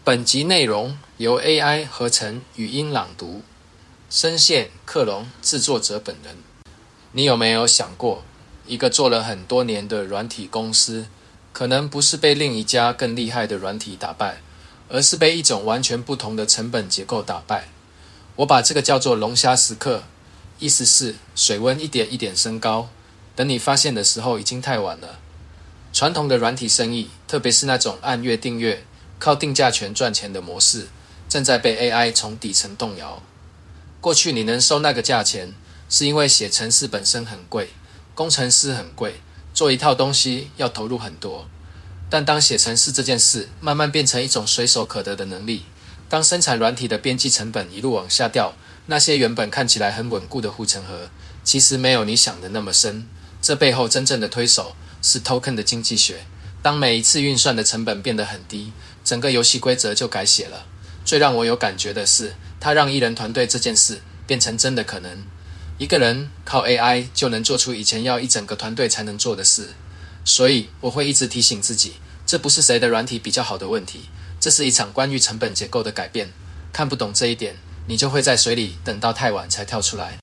本集内容由 AI 合成语音朗读，声线克隆制作者本人。你有没有想过，一个做了很多年的软体公司，可能不是被另一家更厉害的软体打败，而是被一种完全不同的成本结构打败。我把这个叫做龙虾时刻，意思是水温一点一点升高，等你发现的时候已经太晚了。传统的软体生意，特别是那种按月订阅靠定价权赚钱的模式，正在被 AI 从底层动摇。过去你能收那个价钱，是因为写程式本身很贵，工程师很贵，做一套东西要投入很多。但当写程式这件事慢慢变成一种随手可得的能力，当生产软体的边际成本一路往下掉，那些原本看起来很稳固的护城河，其实没有你想的那么深。这背后真正的推手是 token 的经济学。当每一次运算的成本变得很低，整个游戏规则就改写了。最让我有感觉的是，它让一人团队这件事变成真的可能。一个人靠 AI 就能做出以前要一整个团队才能做的事。所以我会一直提醒自己，这不是谁的软体比较好的问题，这是一场关于成本结构的改变。看不懂这一点，你就会在水里等到太晚才跳出来。